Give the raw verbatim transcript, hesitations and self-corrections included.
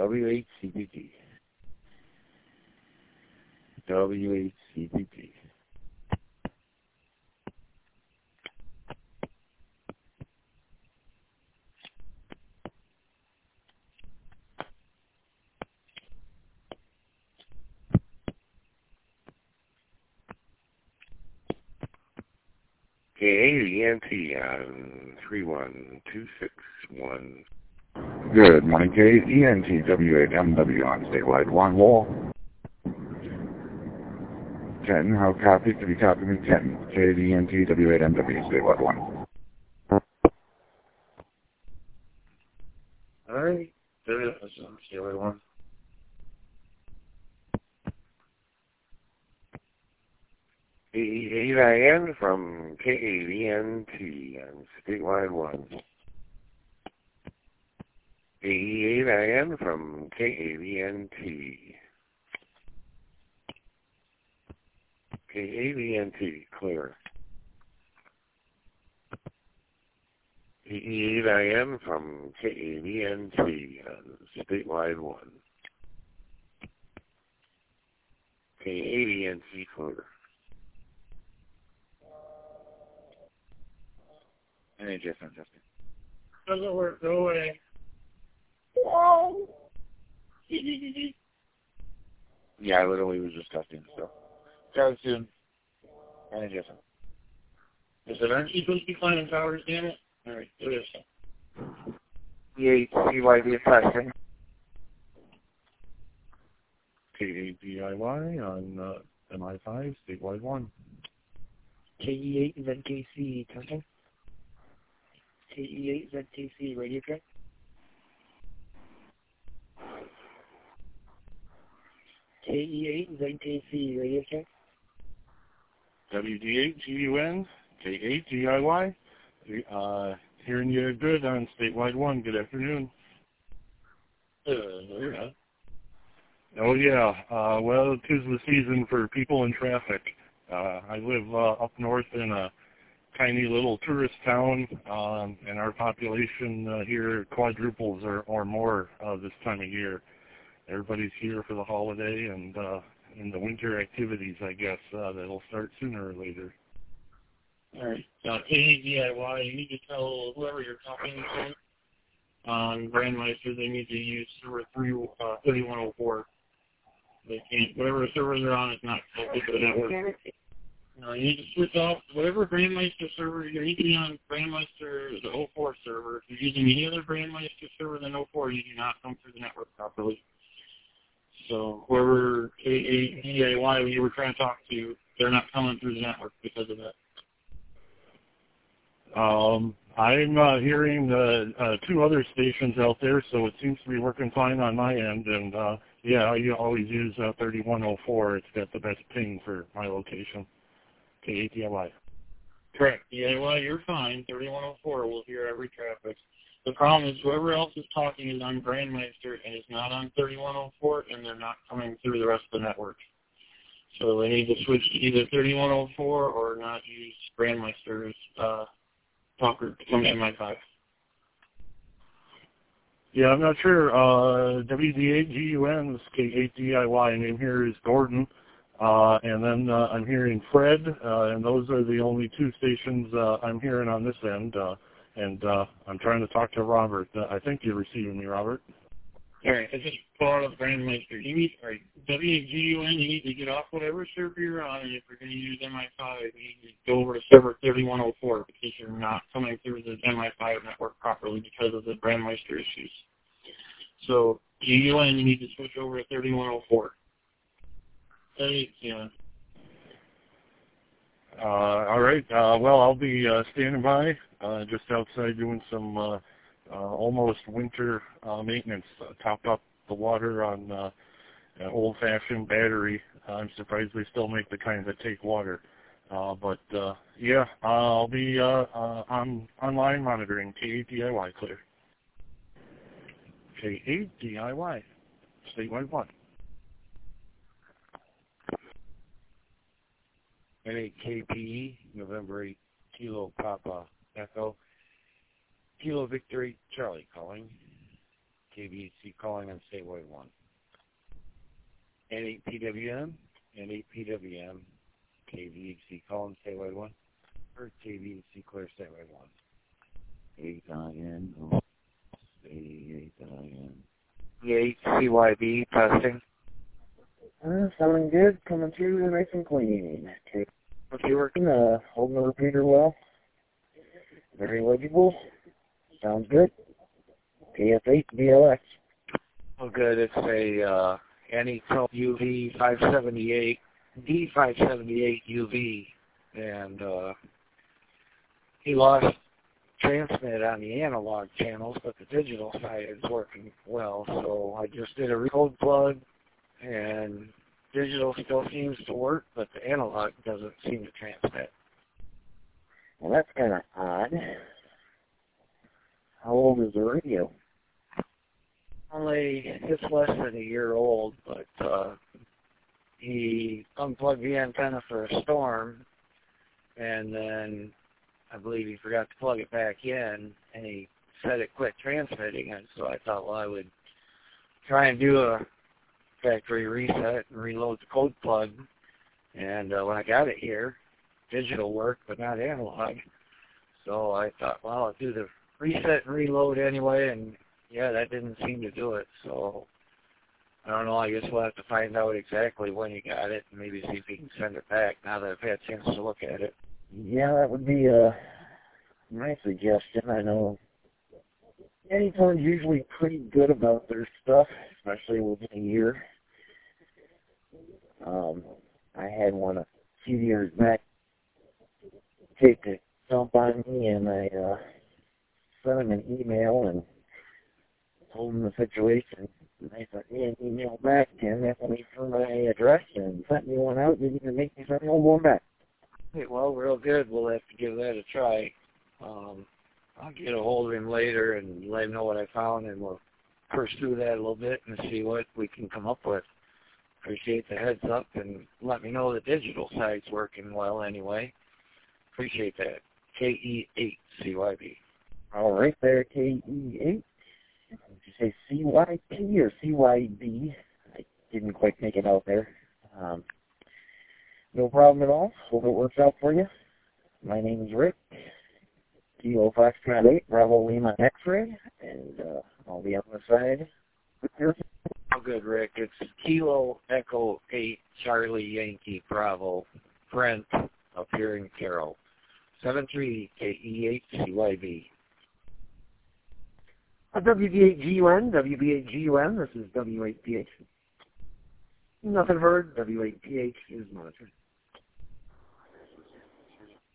W H C P T. W H C P T. K A V N T on three one two six one. Good morning, K E N T W eight M W on statewide one wall. ten, how copy? Could you copy me? ten, K E N T W eight M W statewide one. Alright, statewide one. A E I N from K A V N T on statewide one. A E I N from K A V N T. K A V N T, clear. A E I N from K A V N T on statewide one. K A V N T, clear. N H S, fantastic. Doesn't work, go away. Whoa! Yeah, I literally was just testing stuff. Try soon. N H S. Is it aren't you supposed to be climbing towers, damn it? Alright, do this. E H C Y B testing. K A D I Y on uh, M I five, statewide one. K E eight Z K C testing. K E eight Z K C radio check. K E eight Z K C radio check. W D eight G U N, K eight D I Y. Uh, hearing you good on statewide one. Good afternoon. Uh, no, you're not. Oh, yeah. Uh, well, 'tis the season for people in traffic. Uh, I live uh, up north in a tiny little tourist town, um, and our population uh, here quadruples or, or more uh, this time of year. Everybody's here for the holiday and uh, and the winter activities, I guess, uh, that'll start sooner or later. All right. Uh, K A D I Y, you need to tell whoever you're talking to on Grandmeister they need to use server three, uh, thirty-one oh four. They can't, whatever server they're on is not connected to the network. No, you need to switch off whatever Grandmeister server, you need to be on Grandmeister, the oh four server. If you're using any other Grandmeister server than oh four, you do not come through the network properly. So whoever K A D I Y you were trying to talk to, they're not coming through the network because of that. Um, I'm uh, hearing uh, uh, two other stations out there, so it seems to be working fine on my end. And, uh, yeah, I always use uh, thirty-one oh four. It's got the best ping for my location. K A D I Y. Correct. D I Y, you're fine. thirty-one oh four will hear every traffic. The problem is whoever else is talking is on Grandmeister and is not on thirty-one oh four, and they're not coming through the rest of the network. So they need to switch to either thirty-one oh four or not use Grandmeister's uh, talker from M I five. Yeah, I'm not sure. Uh, W D eight G U N, K eight D I Y, name here is Gordon. Uh, and then uh, I'm hearing Fred, uh, and those are the only two stations uh, I'm hearing on this end. Uh, and uh, I'm trying to talk to Robert. Uh, I think you're receiving me, Robert. All right, I just pulled up Grandmeister. You need, all right, W G U N, you need to get off whatever server you're on, and if you're going to use M I five, you need to go over to server thirty-one oh four because you're not coming through the M I five network properly because of the Grandmeister issues. So G U N, you need to switch over to thirty-one oh four. Hey, yeah. Uh, all right. Uh, well, I'll be uh, standing by uh, just outside doing some uh, uh, almost winter uh, maintenance. Uh, top up the water on uh, an old-fashioned battery. Uh, I'm surprised they still make the kind that take water. Uh, but, uh, yeah, I'll be uh, uh, on online monitoring. K eight D I Y, clear. K eight D I Y, statewide one. N eight K P E, November eighth, Kilo Papa Echo, Kilo Victory, Charlie calling. K V H C calling on statewide one. N eight P W M, N eight P W M, K V H C calling statewide one, or K V H C clear statewide one. eight I N, oh, eight I N. E eight C Y B testing. Uh, sounding good, coming through nice and clean. Okay, Okay, working. uh, holding the repeater well. Very legible. Sounds good. K F eight B L X. Oh, good. It's a uh, Anytone U V five seventy-eight, D five seventy-eight U V, and uh, he lost transmit on the analog channels, but the digital side is working well. So I just did a recode plug, and digital still seems to work, but the analog doesn't seem to transmit. Well, that's kind of odd. How old is the radio? Only, it's less than a year old, but uh, he unplugged the antenna for a storm, and then I believe he forgot to plug it back in, and he said it quit transmitting, and so I thought, well, I would try and do a factory reset and reload the code plug, and uh, when I got it here, digital worked, but not analog, so I thought, well, I'll do the reset and reload anyway, and yeah, that didn't seem to do it, so I don't know, I guess we'll have to find out exactly when he got it and maybe see if he can send it back now that I've had a chance to look at it. Yeah, that would be a nice suggestion. I know Anytone's usually pretty good about their stuff, especially within a year. Um, I had one a few years back take a dump on me, and I uh, sent him an email and told him the situation. And they sent me an email back, and asked me for my address, and sent me one out, didn't even make me send no more back. Okay, well, real good. We'll have to give that a try. Um, I'll get a hold of him later and let him know what I found, and we'll pursue that a little bit and see what we can come up with. Appreciate the heads up, and let me know the digital side's working well anyway. Appreciate that. K E eight C Y B. All right there, K E eight. Did you say C Y P or C Y B? I didn't quite make it out there. Um, no problem at all. Hope it works out for you. My name is Rick. Kilo Foxtrot eight, Bravo Lima X-Ray, and uh, I'll be on the side. Oh, good, Rick. It's Kilo Echo eight, Charlie Yankee Bravo, Brent, up here in Carroll. seven three K E eight C Y B. Uh, W B eight G U N, W B eight G U N, this is W eight P H. Nothing heard, W eight P H is monitored.